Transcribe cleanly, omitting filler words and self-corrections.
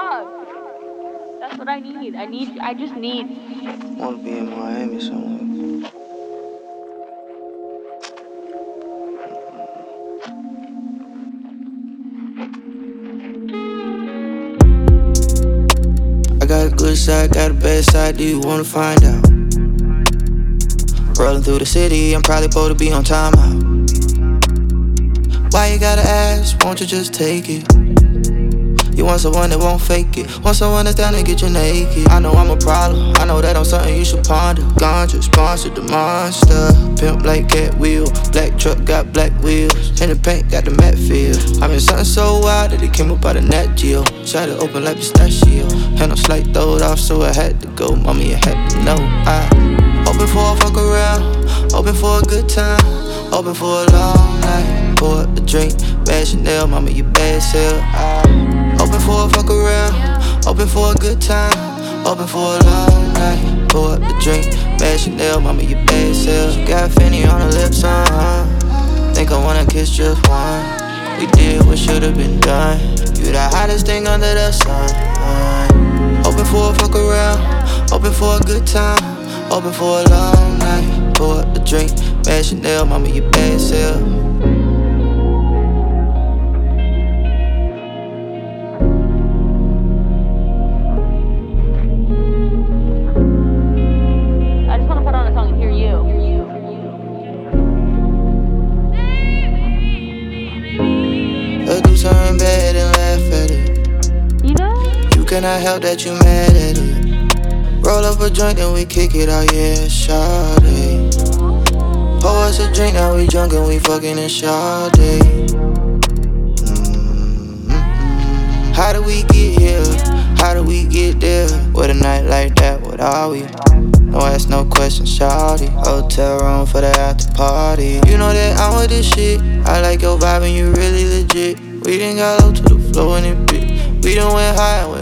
love. That's what I need. I just need. Wanna be in Miami somewhere. I got a good side, got a bad side, do you wanna find out? Rolling through the city, I'm probably supposed to be on timeout. Why you gotta ask, won't you just take it? You want someone that won't fake it, want someone that's down to get you naked. I know I'm a problem, I know that I'm something you should ponder. Ganja sponsored the monster, pimp like Cat Wheel. Black truck got black wheels, and the paint got the matte feel. I'm in something so wild that it came up out of Nat Geo. Shot it open like pistachio, had no slight throwed off, so I had to go. Mommy, you had to know. I open for a fuck around, open for a good time, open for a long night. Pour up a drink, bad Chanel, mama, you bad sell. Open for a fuck around, open for a good time, open for a long night. Pour up the drink, bad Chanel, mama, you bad sell. She got Fanny on her lips, think I wanna kiss just one. We did what should've been done. You the hottest thing under the sun. Open for a fuck around, open for a good time, open for a long night. Pour up the drink, bad Chanel, mama, you bad sell. Something bad and laugh at it. You cannot help that you mad at it. Roll up a joint and we kick it out, yeah, shawty. Pour us a drink, now we drunk and we fucking in shawty. How do we get here? How do we get there? With a night like that, what are we? No ask no questions, shawty. Hotel room for the after party. You know that I'm with this shit. I like your vibe and you really legit. We done got low to the floor in it, bitch. We done went high and went